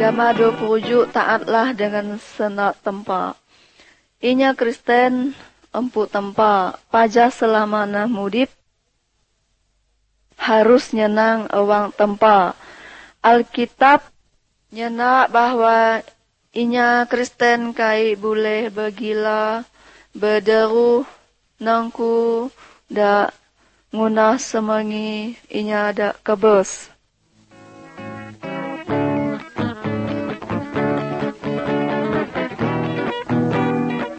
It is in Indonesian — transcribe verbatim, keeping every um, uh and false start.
Gamado perujuk taatlah dengan senak tempa. Inya Kristen empu tempa. Pajah selama nah mudip. Harus nyenang awang tempa. Alkitab nyenak bahwa inya Kristen kai boleh bergila, berderuh, nangku, da ngunah semangi inya da kebes.